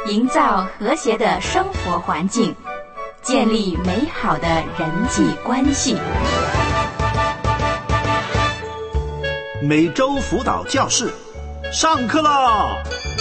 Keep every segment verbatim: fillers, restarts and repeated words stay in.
营造和谐的生活环境，建立美好的人际关系。 每周辅导教室上课啦！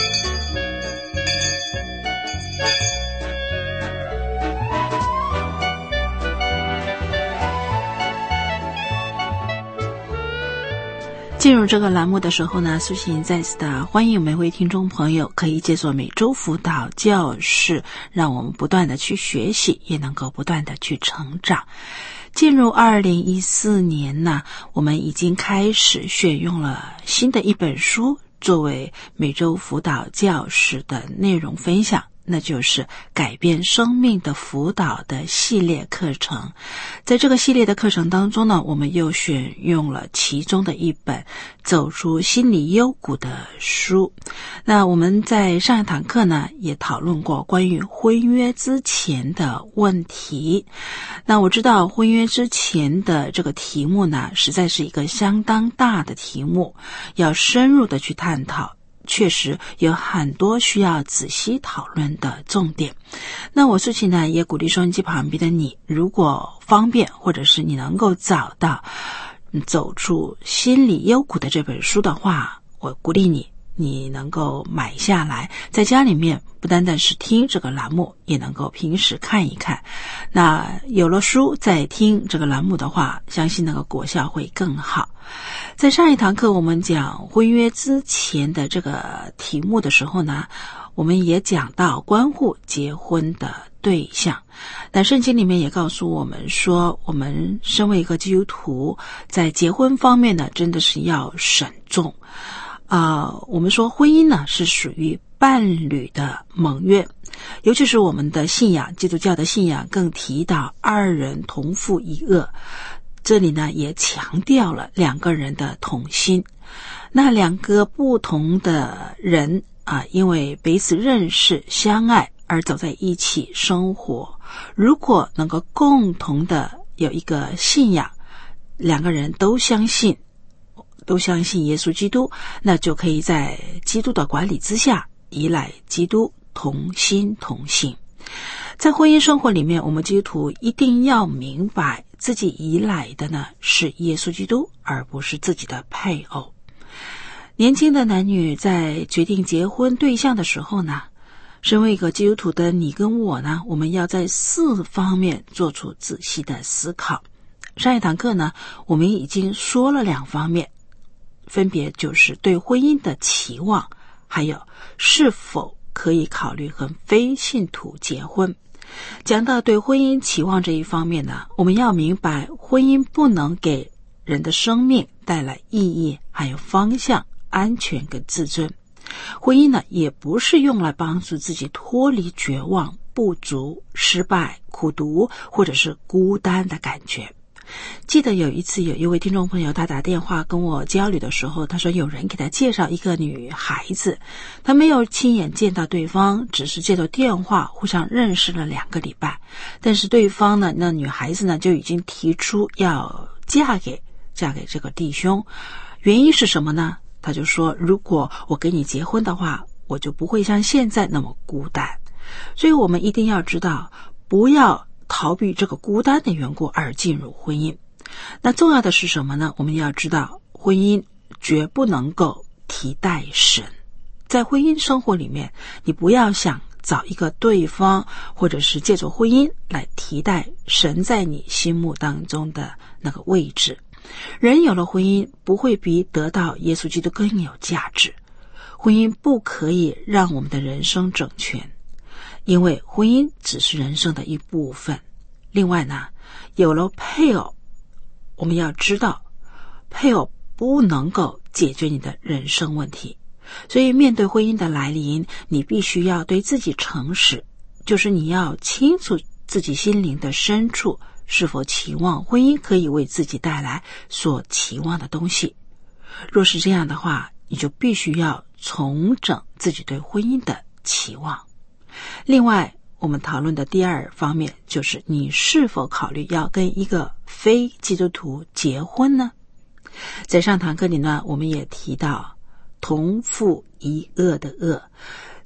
进入这个栏目的时候呢，苏醒再次的欢迎每位听众朋友可以解锁每周辅导教室，让我们不断的去学习，也能够不断的去成长。进入二零一四年呢，我们已经开始选用了新的一本书作为每周辅导教室的内容分享，那就是改变生命的辅导的系列课程。在这个系列的课程当中呢，我们又选用了其中的一本走出心理幽谷的书。那我们在上一堂课呢，也讨论过关于婚约之前的问题。那我知道婚约之前的这个题目呢，实在是一个相当大的题目，要深入的去探讨，确实有很多需要仔细讨论的重点。那我苏琪呢，也鼓励收音机旁边的你，如果方便或者是你能够找到走出心理幽谷的这本书的话，我鼓励你你能够买下来，在家里面不单单是听这个栏目，也能够平时看一看。那有了书再听这个栏目的话，相信那个果效会更好。在上一堂课我们讲婚约之前的这个题目的时候呢，我们也讲到关乎结婚的对象。但圣经里面也告诉我们说，我们身为一个基督徒，在结婚方面呢，真的是要慎重。啊、呃，我们说婚姻呢是属于伴侣的盟约，尤其是我们的信仰，基督教的信仰更提到二人同负一軛。这里呢也强调了两个人的同心。那两个不同的人啊，因为彼此认识相爱而走在一起生活，如果能够共同的有一个信仰，两个人都相信都相信耶稣基督，那就可以在基督的管理之下依赖基督，同心同行。在婚姻生活里面，我们基督徒一定要明白自己依赖的呢是耶稣基督，而不是自己的配偶。年轻的男女在决定结婚对象的时候呢，身为一个基督徒的你跟我呢，我们要在四方面做出仔细的思考。上一堂课呢，我们已经说了两方面，分别就是对婚姻的期望，还有是否可以考虑和非信徒结婚。讲到对婚姻期望这一方面呢，我们要明白婚姻不能给人的生命带来意义，还有方向、安全跟自尊。婚姻呢，也不是用来帮助自己脱离绝望、不足、失败、苦读或者是孤单的感觉。记得有一次有一位听众朋友，他打电话跟我交流的时候，他说有人给他介绍一个女孩子，他没有亲眼见到对方，只是借着电话互相认识了两个礼拜，但是对方呢，那女孩子呢就已经提出要嫁给嫁给这个弟兄。原因是什么呢？他就说，如果我跟你结婚的话，我就不会像现在那么孤单。所以我们一定要知道，不要逃避这个孤单的缘故而进入婚姻。那重要的是什么呢？我们要知道，婚姻绝不能够替代神。在婚姻生活里面，你不要想找一个对方，或者是借着婚姻来替代神在你心目当中的那个位置。人有了婚姻，不会比得到耶稣基督更有价值。婚姻不可以让我们的人生整全，因为婚姻只是人生的一部分。另外呢，有了配偶，我们要知道配偶不能够解决你的人生问题。所以面对婚姻的来临，你必须要对自己诚实，就是你要清楚自己心灵的深处是否期望婚姻可以为自己带来所期望的东西。若是这样的话，你就必须要重整自己对婚姻的期望。另外，我们讨论的第二方面就是你是否考虑要跟一个非基督徒结婚呢？在上堂课里呢，我们也提到同负一軛的軛，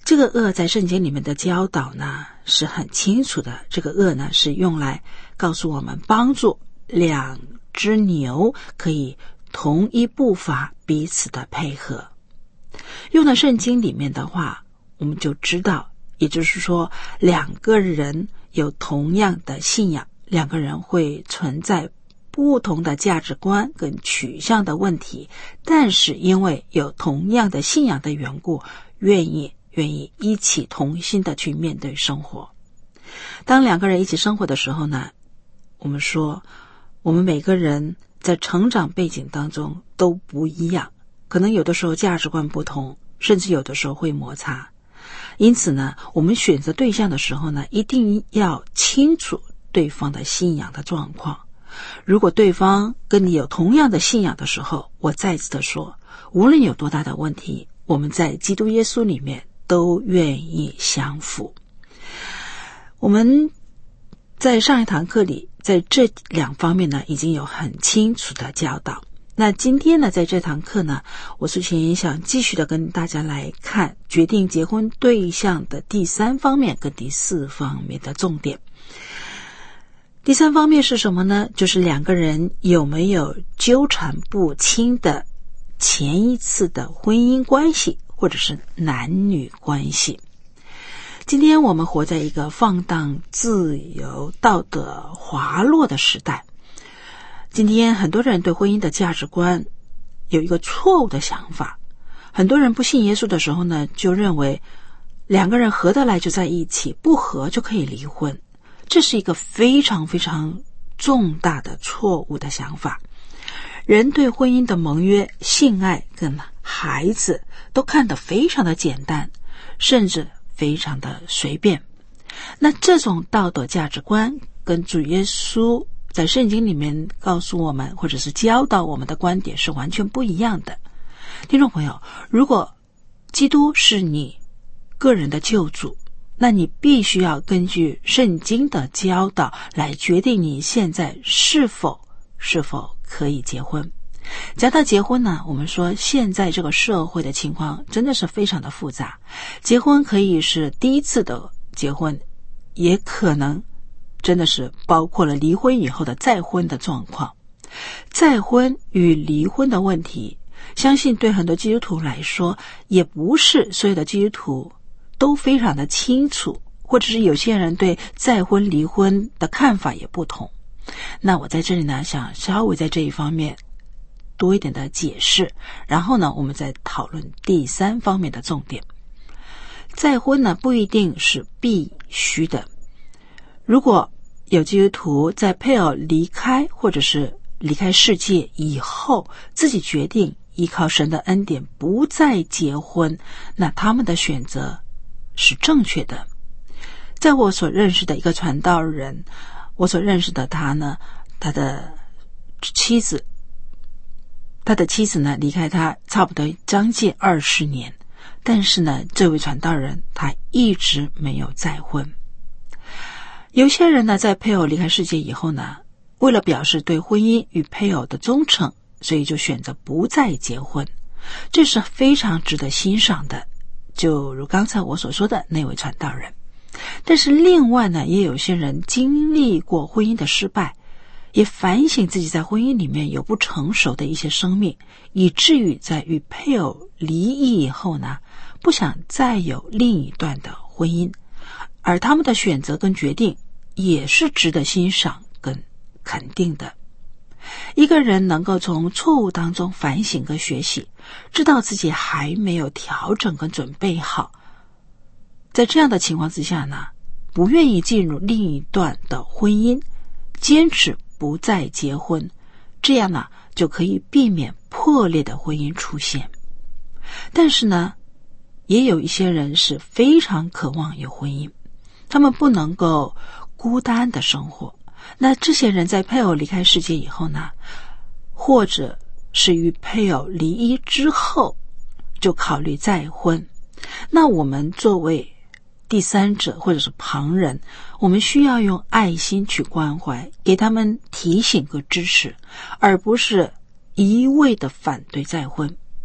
这个恶在圣经里面的教导呢是很清楚的，这个恶呢是用来告诉我们帮助两只牛可以同一步伐彼此的配合。用到圣经里面的话，我们就知道，也就是说两个人有同样的信仰，两个人会存在不同的价值观跟取向的问题，但是因为有同样的信仰的缘故，愿意愿意一起同心的去面对生活。当两个人一起生活的时候呢，我们说我们每个人在成长背景当中都不一样，可能有的时候价值观不同，甚至有的时候会摩擦。因此呢，我们选择对象的时候呢，一定要清楚对方的信仰的状况。如果对方跟你有同样的信仰的时候，我再次的说，无论有多大的问题，我们在基督耶稣里面都愿意相符。我们在上一堂课里，在这两方面呢，已经有很清楚的教导。那今天呢，在这堂课呢，我苏琴想继续的跟大家来看决定结婚对象的第三方面跟第四方面的重点。第三方面是什么呢？就是两个人有没有纠缠不清的前一次的婚姻关系，或者是男女关系。今天我们活在一个放荡、自由、道德滑落的时代。今天很多人对婚姻的价值观有一个错误的想法。很多人不信耶稣的时候呢，就认为两个人合得来就在一起，不合就可以离婚。这是一个非常非常重大的错误的想法。人对婚姻的盟约、性爱跟孩子都看得非常的简单，甚至非常的随便。那这种道德价值观跟主耶稣在圣经里面告诉我们，或者是教导我们的观点是完全不一样的。听众朋友，如果基督是你个人的救主，那你必须要根据圣经的教导来决定你现在是否是否可以结婚。讲到结婚呢，我们说现在这个社会的情况真的是非常的复杂。结婚可以是第一次的结婚，也可能真的是包括了离婚以后的再婚的状况。再婚与离婚的问题，相信对很多基督徒来说，也不是所有的基督徒都非常的清楚，或者是有些人对再婚离婚的看法也不同。那我在这里呢，想稍微在这一方面多一点的解释，然后呢，我们再讨论第三方面的重点。再婚呢，不一定是必须的。如果有基督徒在配偶离开或者是离开世界以后，自己决定依靠神的恩典不再结婚，那他们的选择是正确的。在我所认识的一个传道人，我所认识的他呢，他的妻子他的妻子呢离开他差不多将近二十年，但是呢，这位传道人他一直没有再婚。有些人呢，在配偶离开世界以后呢，为了表示对婚姻与配偶的忠诚，所以就选择不再结婚，这是非常值得欣赏的，就如刚才我所说的那位传道人。但是另外呢，也有些人经历过婚姻的失败，也反省自己在婚姻里面有不成熟的一些生命，以至于在与配偶离异以后呢，不想再有另一段的婚姻，而他们的选择跟决定也是值得欣赏跟肯定的。一个人能够从错误当中反省跟学习，知道自己还没有调整跟准备好，在这样的情况之下呢，不愿意进入另一段的婚姻，坚持不再结婚，这样呢，就可以避免破裂的婚姻出现。但是呢，也有一些人是非常渴望有婚姻，他们不能够孤单的生活。那这些人在配偶离开世界以后呢，或者是与配偶离异之后，就考虑再婚。那我们作为第三者或者是旁人，我们需要用爱心去关怀，给他们提醒和支持，而不是一味的反对再婚。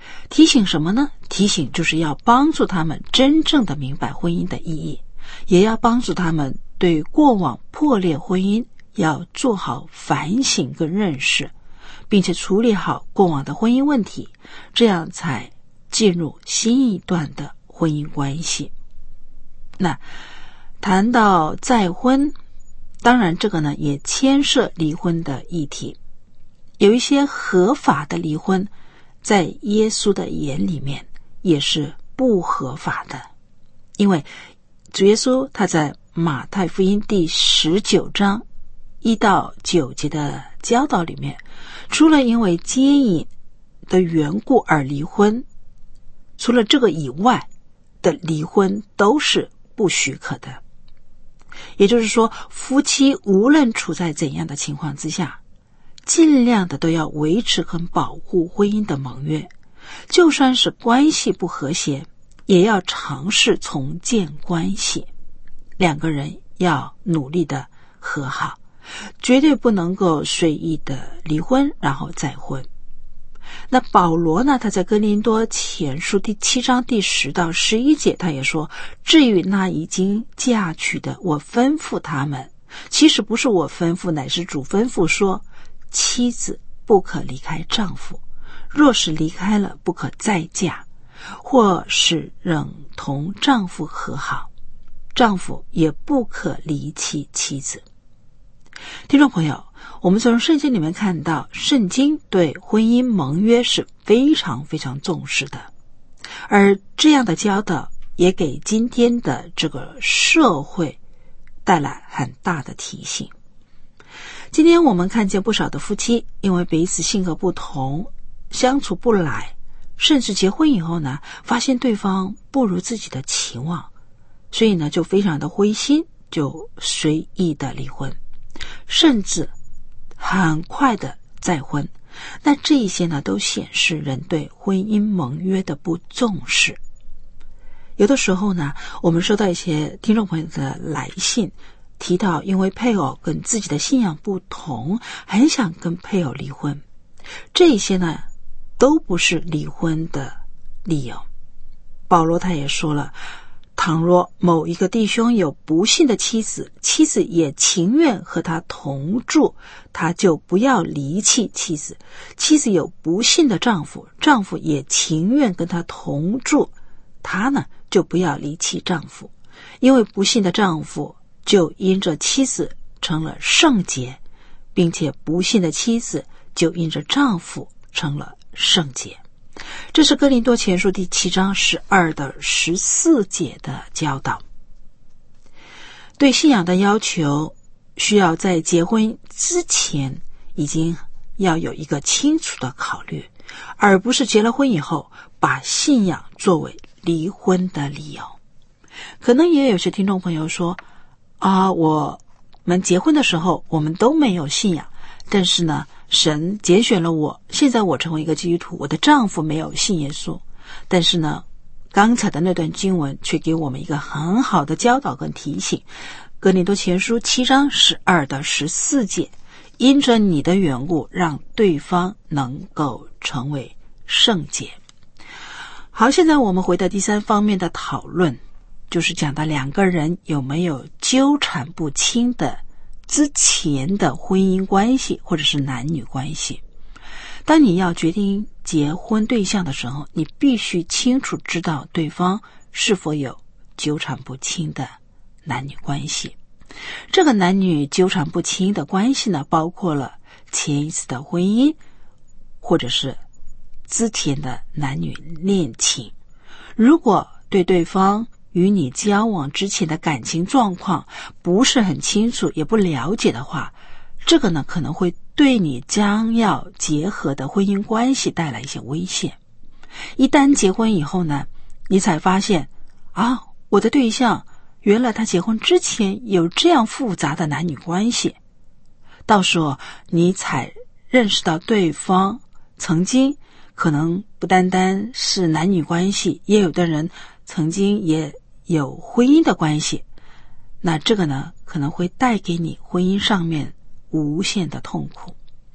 提醒什么呢？提醒就是要帮助他们真正的明白婚姻的意义，也要帮助他们对过往破裂婚姻要做好反省跟认识，并且处理好过往的婚姻问题，这样才进入新一段的婚姻关系。那谈到再婚，当然这个呢也牵涉离婚的议题。有一些合法的离婚，在耶稣的眼里面也是不合法的，因为主耶稣他在马太福音第十九章一到九节的教导里面，除了因为奸淫的缘故而离婚，除了这个以外的离婚都是不许可的。也就是说，夫妻无论处在怎样的情况之下，尽量的都要维持和保护婚姻的盟约，就算是关系不和谐，也要尝试重建关系，两个人要努力的和好，绝对不能够随意的离婚然后再婚。那保罗呢，他在哥林多前书第七章第十到十一节，他也说，至于那已经嫁娶的，我吩咐他们，其实不是我吩咐，乃是主吩咐说，妻子不可离开丈夫，若是离开了，不可再嫁，或是仍同丈夫和好，丈夫也不可离弃妻子。听众朋友，我们从圣经里面看到，圣经对婚姻盟约是非常非常重视的，而这样的教导也给今天的这个社会带来很大的提醒。今天我们看见不少的夫妻因为彼此性格不同，相处不来，甚至结婚以后呢，发现对方不如自己的期望，所以呢就非常的灰心，就随意的离婚，甚至很快的再婚。那这一些呢都显示人对婚姻盟约的不重视。有的时候呢，我们收到一些听众朋友的来信，提到因为配偶跟自己的信仰不同，很想跟配偶离婚，这些呢都不是离婚的理由。保罗他也说了，倘若某一个弟兄有不信的妻子，妻子也情愿和他同住，他就不要离弃妻子；妻子有不信的丈夫，丈夫也情愿跟他同住，他呢就不要离弃丈夫。因为不信的丈夫就因着妻子成了圣洁，并且不信的妻子就因着丈夫成了圣洁。这是哥林多前书第七章十二到十四节的教导。对信仰的要求，需要在结婚之前已经要有一个清楚的考虑，而不是结了婚以后把信仰作为离婚的理由。可能也有些听众朋友说，啊，我们结婚的时候我们都没有信仰，但是呢神拣选了我，现在我成为一个基督徒，我的丈夫没有信耶稣，但是呢刚才的那段经文却给我们一个很好的教导跟提醒。哥林多前书七章十二到十四节，因着你的缘故，让对方能够成为圣洁。好，现在我们回到第三方面的讨论，就是讲到两个人有没有纠缠不清的之前的婚姻关系或者是男女关系。当你要决定结婚对象的时候，你必须清楚知道对方是否有纠缠不清的男女关系。这个男女纠缠不清的关系呢，包括了前一次的婚姻，或者是之前的男女恋情。如果对对方与你交往之前的感情状况不是很清楚，也不了解的话，这个呢可能会对你将要结合的婚姻关系带来一些危险。一旦结婚以后呢，你才发现啊，我的对象原来他结婚之前有这样复杂的男女关系，到时候你才认识到对方曾经可能不单单是男女关系，也有的人曾经也有婚姻的关系，那这个呢可能会带给你婚姻上面无限的痛苦。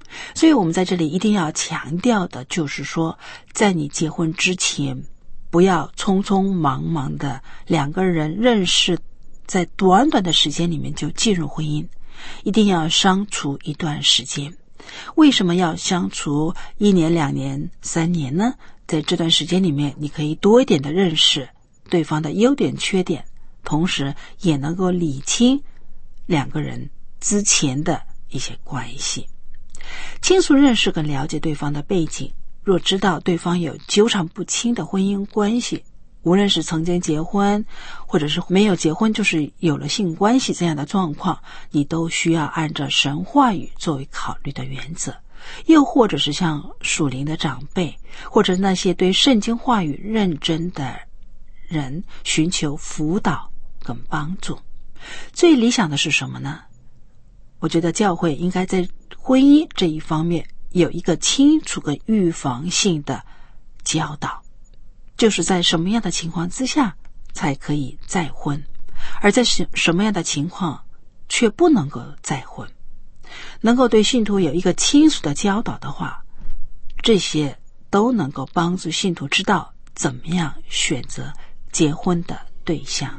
所以我们在这里一定要强调的就是说，在你结婚之前，不要匆匆忙忙的两个人认识，在短短的时间里面就进入婚姻，一定要相处一段时间。为什么要相处一年、两年、三年呢？在这段时间里面，你可以多一点的认识对方的优点、缺点，同时也能够理清两个人之前的一些关系。清楚认识跟了解对方的背景，若知道对方有纠缠不清的婚姻关系，无论是曾经结婚或者是没有结婚就是有了性关系这样的状况，你都需要按照神话语作为考虑的原则。又或者是像属灵的长辈，或者那些对圣经话语认真的人，寻求辅导跟帮助。最理想的是什么呢？我觉得教会应该在婚姻这一方面有一个清楚跟预防性的教导，就是在什么样的情况之下才可以再婚，而在什么样的情况却不能够再婚。能够对信徒有一个清楚的教导的话，这些都能够帮助信徒知道怎么样选择结婚的对象。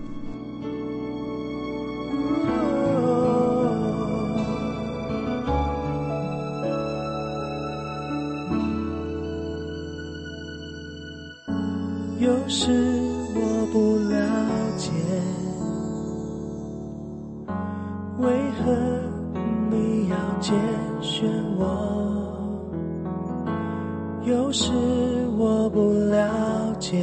有时我不了解，为何你要拣选我？有时我不了解，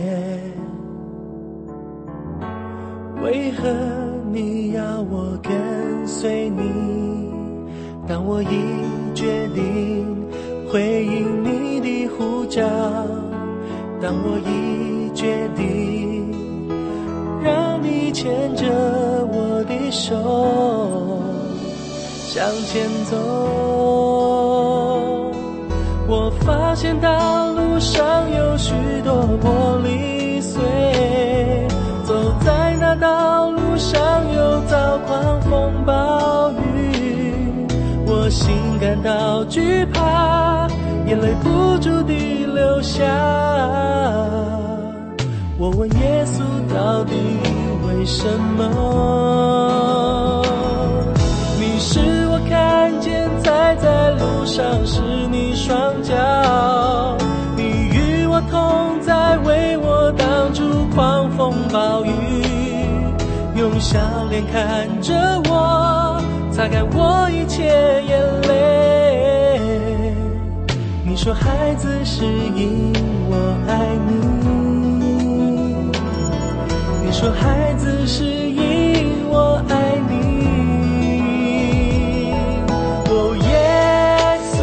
为何你要我跟随你？当我已决定回应你的呼召，当我已决定让你牵着我的手向前走，我发现道路上有许多玻璃碎，走在那道路上又遭狂风暴雨，我心感到惧怕，眼泪不住地流下。我问耶稣到底为什么？你使我看见踩在路上是你双脚，你与我同在，为我挡住狂风暴雨，用笑脸看着我，擦干我一切眼泪。你说孩子是因我爱你，你说孩子是因我爱你。哦，耶稣，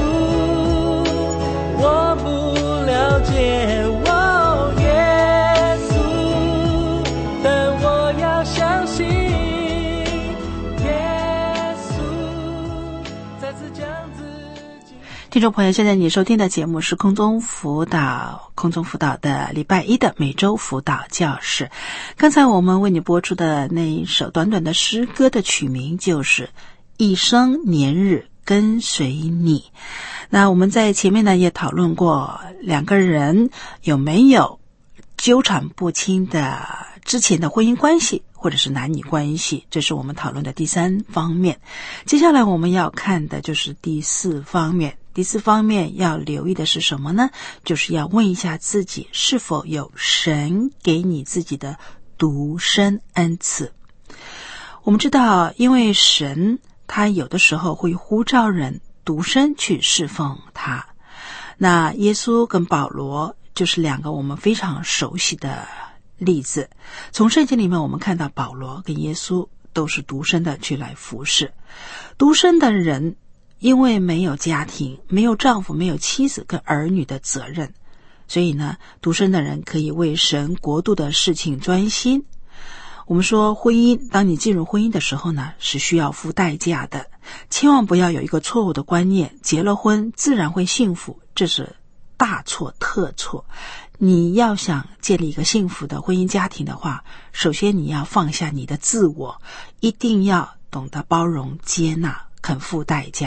我不了解，哦，耶稣，但我要相信，耶稣再次将自己。 听众朋友，现在你收听的节目是空中辅导空中辅导的礼拜一的每周辅导教室。刚才我们为你播出的那一首短短的诗歌的曲名就是一生年日跟随你。那我们在前面呢也讨论过两个人有没有纠缠不清的之前的婚姻关系或者是男女关系，这是我们讨论的第三方面。接下来我们要看的就是第四方面。第四方面要留意的是什么呢？就是要问一下自己是否有神给你自己的独生恩赐。我们知道，因为神他有的时候会呼召人独身去侍奉他。那耶稣跟保罗就是两个我们非常熟悉的例子。从圣经里面我们看到保罗跟耶稣都是独身的去来服侍。独身的人因为没有家庭，没有丈夫，没有妻子跟儿女的责任，所以呢，独身的人可以为神国度的事情专心。我们说婚姻，当你进入婚姻的时候呢，是需要付代价的。千万不要有一个错误的观念，结了婚自然会幸福，这是大错特错。你要想建立一个幸福的婚姻家庭的话，首先你要放下你的自我，一定要懂得包容接纳，肯付代价。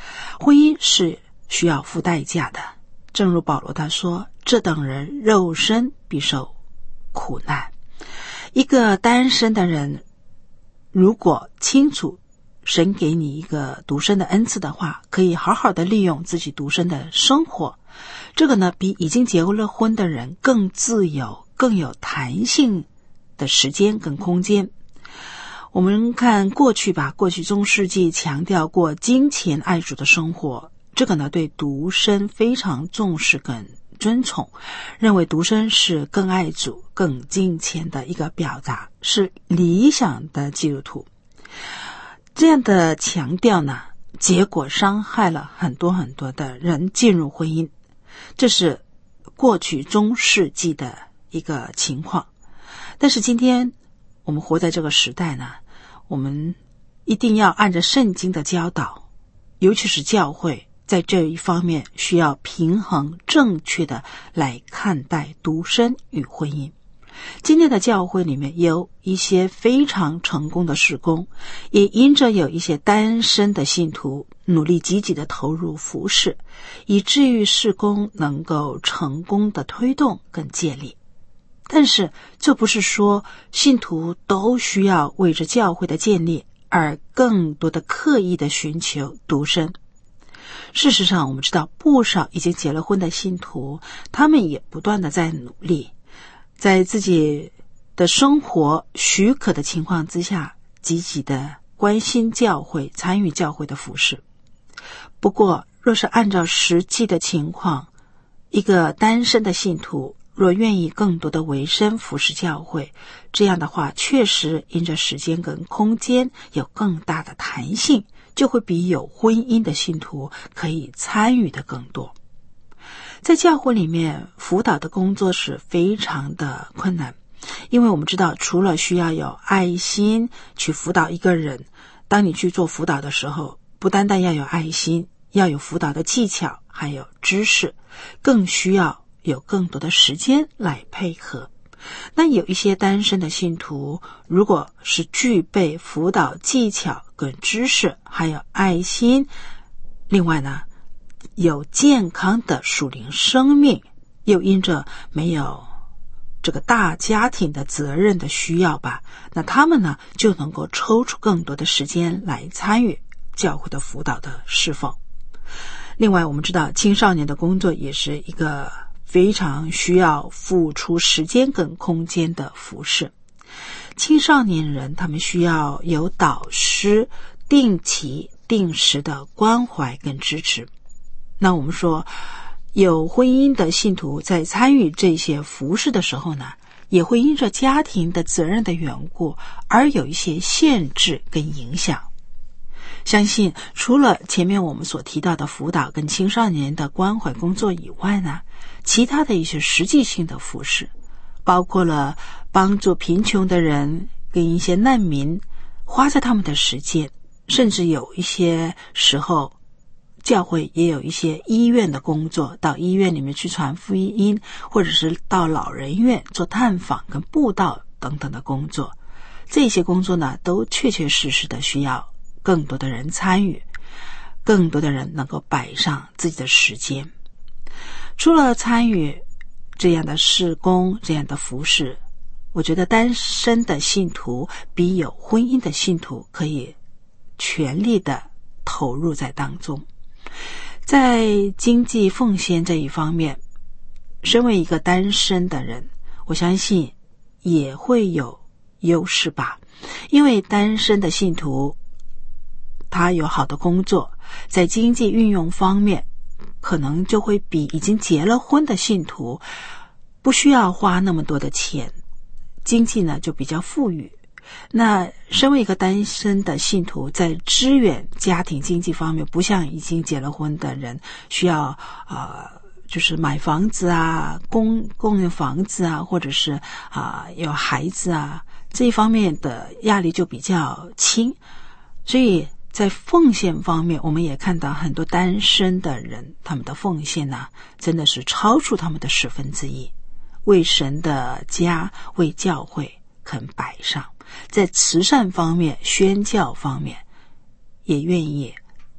婚姻是需要付代价的，正如保罗他说，这等人肉身必受苦难。一个单身的人，如果清楚神给你一个独身的恩赐的话，可以好好的利用自己独身的生活。这个呢，比已经结了婚的人更自由、更有弹性的时间跟空间。我们看过去吧，过去中世纪强调过金钱爱主的生活，这个呢对独身非常重视跟尊崇，认为独身是更爱主、更金钱的一个表达，是理想的基督徒。这样的强调呢，结果伤害了很多很多的人进入婚姻，这是过去中世纪的一个情况。但是今天我们活在这个时代呢，我们一定要按照圣经的教导，尤其是教会在这一方面需要平衡正确的来看待独身与婚姻。今天的教会里面有一些非常成功的事工，也因着有一些单身的信徒努力积极的投入服事，以至于事工能够成功的推动跟建立。但是这不是说信徒都需要为着教会的建立而更多的刻意的寻求独身。事实上，我们知道不少已经结了婚的信徒，他们也不断的在努力，在自己的生活许可的情况之下，积极的关心教会，参与教会的服事。不过，若是按照实际的情况，一个单身的信徒若愿意更多的委身服事教会，这样的话确实因着时间跟空间有更大的弹性，就会比有婚姻的信徒可以参与的更多。在教会里面，辅导的工作是非常的困难，因为我们知道除了需要有爱心去辅导一个人，当你去做辅导的时候，不单单要有爱心，要有辅导的技巧，还有知识，更需要有更多的时间来配合。那有一些单身的信徒，如果是具备辅导技巧跟知识，还有爱心，另外呢有健康的属灵生命，又因着没有这个大家庭的责任的需要吧，那他们呢就能够抽出更多的时间来参与教会的辅导的侍奉。另外我们知道青少年的工作也是一个非常需要付出时间跟空间的服事。青少年人他们需要有导师定期定时的关怀跟支持。那我们说有婚姻的信徒在参与这些服事的时候呢，也会因着家庭的责任的缘故而有一些限制跟影响。相信除了前面我们所提到的辅导跟青少年的关怀工作以外呢，其他的一些实际性的服事，包括了帮助贫穷的人跟一些难民，花在他们的时间，甚至有一些时候教会也有一些医院的工作，到医院里面去传福音，或者是到老人院做探访跟布道等等的工作。这些工作呢都确确实实的需要更多的人参与，更多的人能够摆上自己的时间。除了参与这样的事工，这样的服事，我觉得单身的信徒比有婚姻的信徒可以全力的投入在当中。在经济奉献这一方面，身为一个单身的人，我相信也会有优势吧。因为单身的信徒他有好的工作，在经济运用方面可能就会比已经结了婚的信徒不需要花那么多的钱，经济呢就比较富裕。那身为一个单身的信徒，在支援家庭经济方面，不像已经结了婚的人需要呃就是买房子啊，供供应房子啊，或者是啊、呃、有孩子啊，这一方面的压力就比较轻。所以在奉献方面，我们也看到很多单身的人，他们的奉献呢真的是超出他们的十分之一，为神的家，为教会肯摆上。在慈善方面，宣教方面也愿意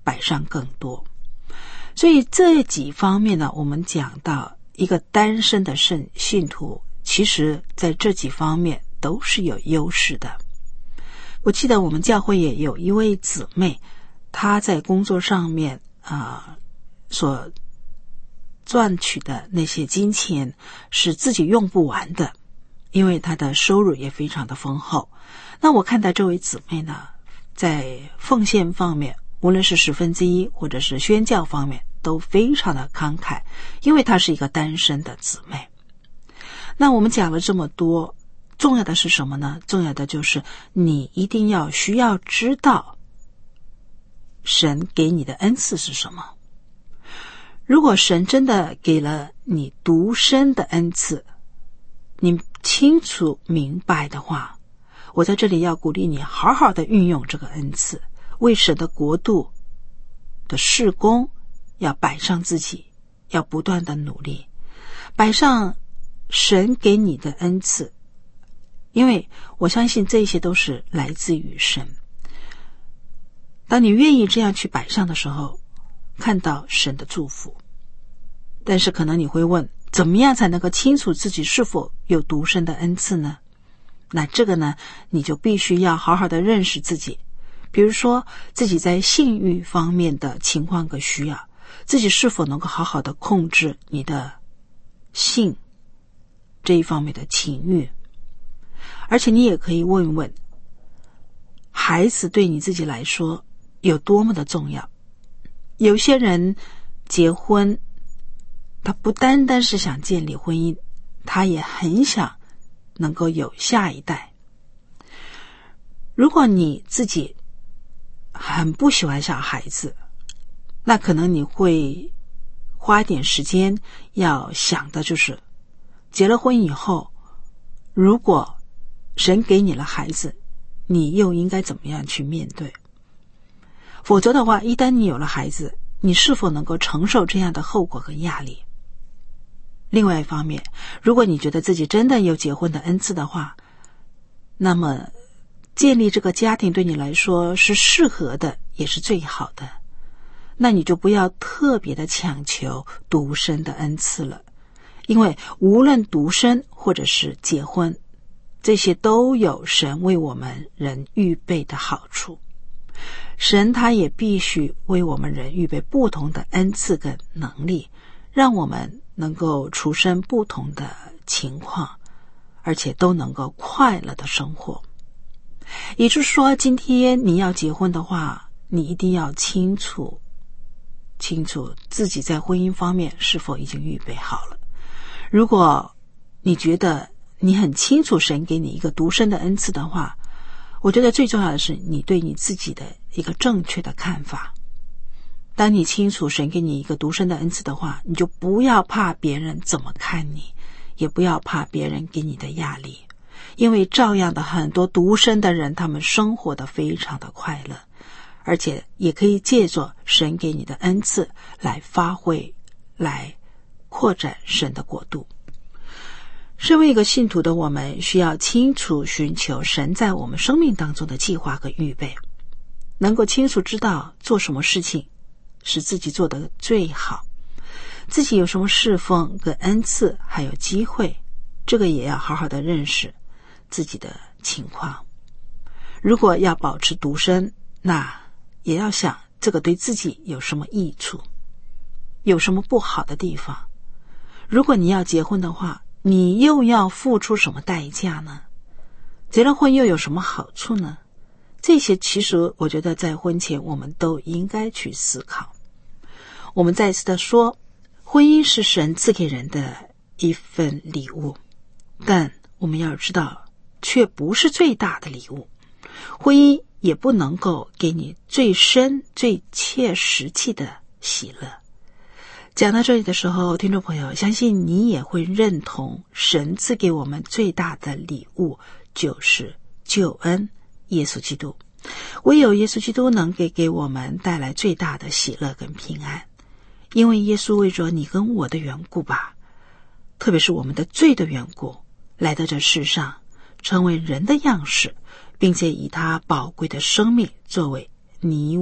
摆上更多。所以这几方面呢，我们讲到一个单身的圣信徒，其实在这几方面都是有优势的。我记得我们教会也有一位姊妹，她在工作上面啊、呃、所赚取的那些金钱是自己用不完的，因为她的收入也非常的丰厚。那我看到这位姊妹呢，在奉献方面，无论是十分之一或者是宣教方面，都非常的慷慨，因为她是一个单身的姊妹。那我们讲了这么多，重要的是什么呢？重要的就是你一定要需要知道神给你的恩赐是什么。如果神真的给了你独身的恩赐，你清楚明白的话，我在这里要鼓励你好好的运用这个恩赐，为神的国度的事工要摆上自己，要不断的努力，摆上神给你的恩赐，因为我相信这些都是来自于神。当你愿意这样去摆上的时候，看到神的祝福。但是可能你会问，怎么样才能够清楚自己是否有独身的恩赐呢？那这个呢，你就必须要好好的认识自己。比如说自己在性欲方面的情况和需要，自己是否能够好好的控制你的性这一方面的情欲。而且你也可以问一问，孩子对你自己来说有多么的重要。有些人结婚，他不单单是想建立婚姻，他也很想能够有下一代。如果你自己很不喜欢小孩子，那可能你会花一点时间要想的就是结了婚以后，如果神给你了孩子，你又应该怎么样去面对。否则的话，一旦你有了孩子，你是否能够承受这样的后果和压力。另外一方面，如果你觉得自己真的有结婚的恩赐的话，那么建立这个家庭对你来说是适合的，也是最好的，那你就不要特别的强求独身的恩赐了。因为无论独身或者是结婚，这些都有神为我们人预备的好处。神他也必须为我们人预备不同的恩赐跟能力，让我们能够处身不同的情况，而且都能够快乐的生活。也就是说，今天你要结婚的话，你一定要清楚清楚自己在婚姻方面是否已经预备好了。如果你觉得你很清楚神给你一个独身的恩赐的话，我觉得最重要的是你对你自己的一个正确的看法。当你清楚神给你一个独身的恩赐的话，你就不要怕别人怎么看你，也不要怕别人给你的压力，因为照样的很多独身的人，他们生活的非常的快乐，而且也可以借着神给你的恩赐来发挥，来扩展神的国度。身为一个信徒的我们，需要清楚寻求神在我们生命当中的计划和预备，能够清楚知道做什么事情使自己做得最好，自己有什么侍奉跟恩赐还有机会，这个也要好好的认识自己的情况。如果要保持独身，那也要想这个对自己有什么益处，有什么不好的地方。如果你要结婚的话，你又要付出什么代价呢？结了婚又有什么好处呢？这些其实我觉得在婚前我们都应该去思考。我们再次的说，婚姻是神赐给人的一份礼物，但我们要知道却不是最大的礼物。婚姻也不能够给你最深最切实际的喜乐。讲到这里的时候，听众朋友，相信你也会认同神赐给我们最大的礼物就是救恩，耶稣基督。唯有耶稣基督能给给我们带来最大的喜乐跟平安，因为耶稣为着你跟我的缘故吧，特别是我们的罪的缘故，来到这世上，成为人的样式，并且以他宝贵的生命作为你我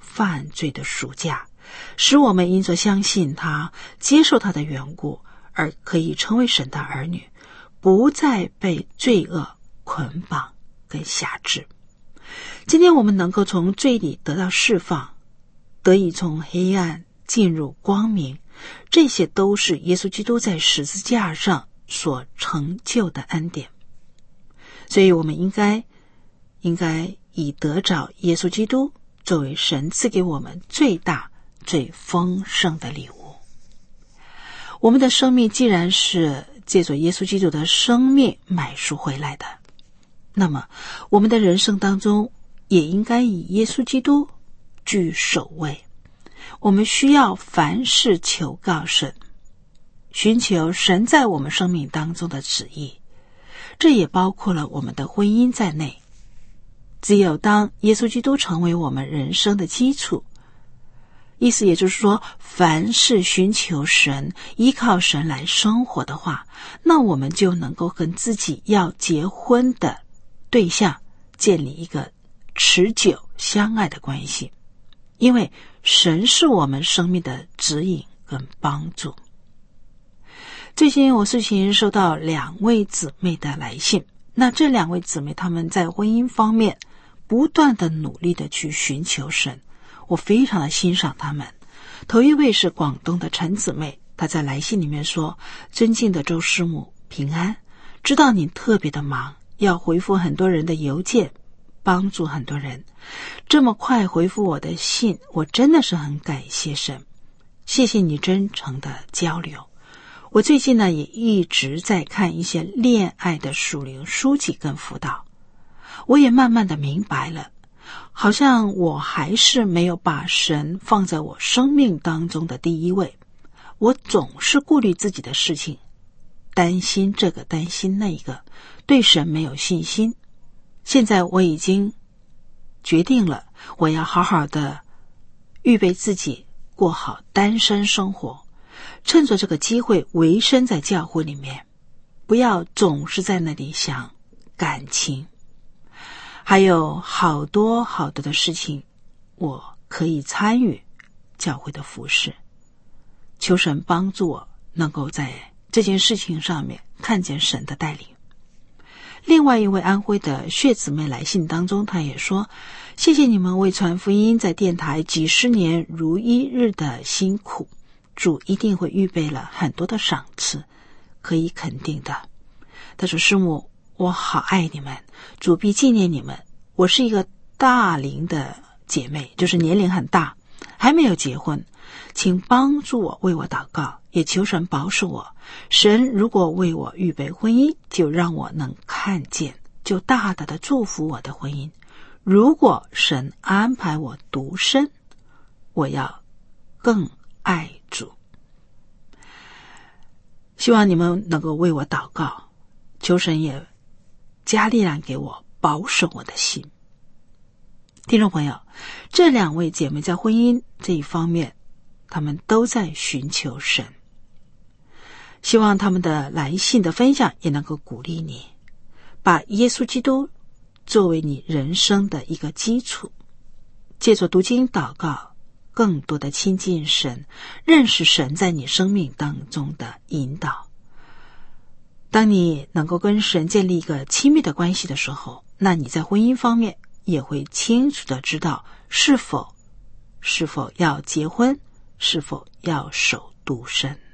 犯罪的赎价，使我们因着相信他、接受他的缘故，而可以成为神的儿女，不再被罪恶捆绑跟辖制。今天我们能够从罪里得到释放，得以从黑暗进入光明，这些都是耶稣基督在十字架上所成就的恩典。所以我们应该应该以得着耶稣基督作为神赐给我们最大最丰盛的礼物。我们的生命既然是借着耶稣基督的生命买赎回来的，那么我们的人生当中也应该以耶稣基督居首位。我们需要凡事求告神，寻求神在我们生命当中的旨意，这也包括了我们的婚姻在内。只有当耶稣基督成为我们人生的基础，意思也就是说，凡是寻求神、依靠神来生活的话，那我们就能够跟自己要结婚的对象建立一个持久相爱的关系，因为神是我们生命的指引跟帮助。最近我事情收到两位姊妹的来信，那这两位姊妹她们在婚姻方面不断的努力的去寻求神，我非常的欣赏她们。头一位是广东的陈姊妹，她在来信里面说：尊敬的周师母平安，知道你特别的忙，要回复很多人的邮件，帮助很多人，这么快回复我的信，我真的是很感谢神，谢谢你真诚的交流。我最近呢也一直在看一些恋爱的属灵书籍跟辅导，我也慢慢的明白了，好像我还是没有把神放在我生命当中的第一位，我总是顾虑自己的事情，担心这个担心那个，对神没有信心。现在我已经决定了，我要好好的预备自己过好单身生活，趁着这个机会维生在教会里面，不要总是在那里想感情。还有好多好多的事情我可以参与教会的服事，求神帮助我能够在这件事情上面看见神的带领。另外一位安徽的薛姊妹来信当中，她也说：谢谢你们为传福音在电台几十年如一日的辛苦，主一定会预备了很多的赏赐，可以肯定的。她说：师母，我好爱你们，主必纪念你们。我是一个大龄的姐妹，就是年龄很大，还没有结婚，请帮助我，为我祷告，也求神保守我。神如果为我预备婚姻，就让我能看见，就大大的祝福我的婚姻。如果神安排我独身，我要更爱主。希望你们能够为我祷告，求神也加力量给我，保守我的心。听众朋友，这两位姐妹在婚姻这一方面，她们都在寻求神。希望他们的来信的分享也能够鼓励你，把耶稣基督作为你人生的一个基础，借着读经祷告，更多的亲近神，认识神在你生命当中的引导。当你能够跟神建立一个亲密的关系的时候，那你在婚姻方面也会清楚的知道是否是否要结婚，是否要守独身。